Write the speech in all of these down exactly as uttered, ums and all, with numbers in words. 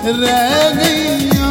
रह गईयां।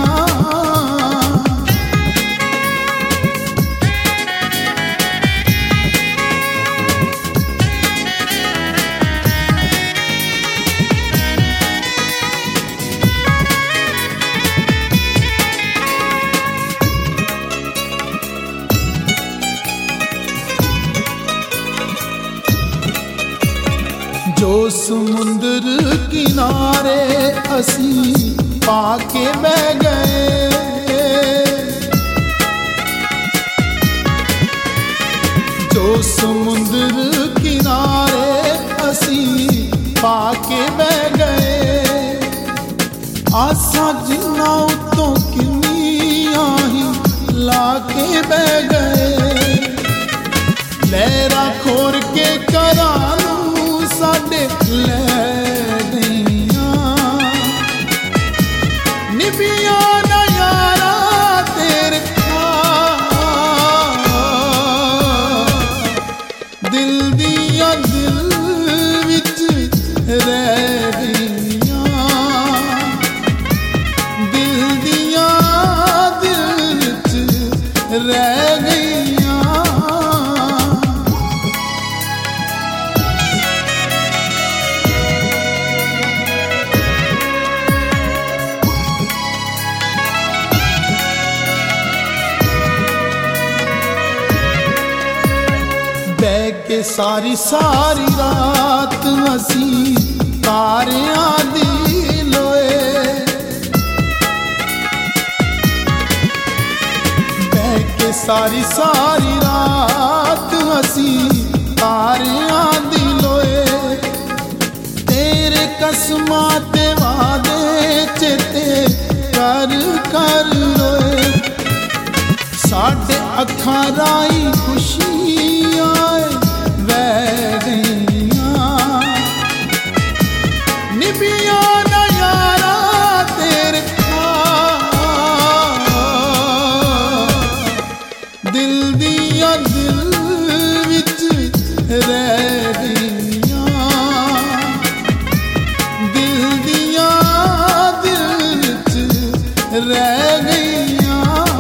जो समुंदर किनारे असी पाके बह गए, जो समुंदर किनारे असी पाके बह गए, आसा जिन्ना उतों किन्नियां ही लाके बह गए। लहरा खोर के करानू साडे लै गईयां, निभिया ना यारा तेरे दिल दिया दिल विच रह गईयां, दिल दिया दिल विच रह गईयां। बह के सारी सारी रात असी तारियां दी लोए, बह के सारी सारी रात असी तारियां दी लोए। तेरे कसमां ते वादे चेते कर कर लोए, साडे अखां राई खुशियां वह गईयां, निभिया ना यारा तेरे दिल दिया दिल विच रह गईयां, दिल दिया दिल विच रह गईयां।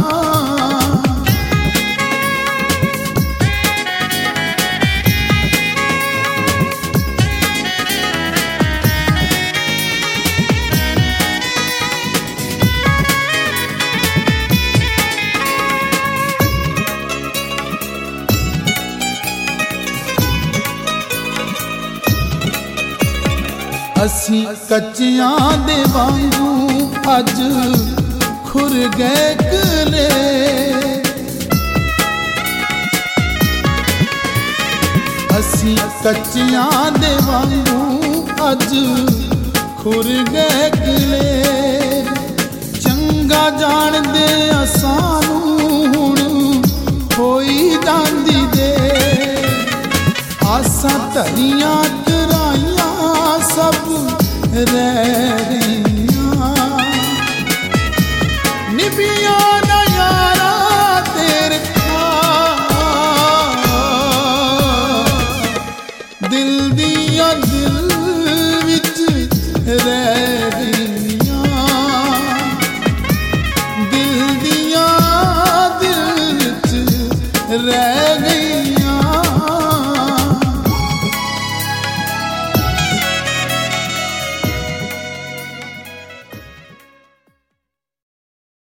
असी कच्चियां दे वांगू अज खुर गए कले, असी कच्चियां दे वांगू अज खुर गए कले। चंगा जान दे असानू हुण होई जांदी दे, आसां धरियां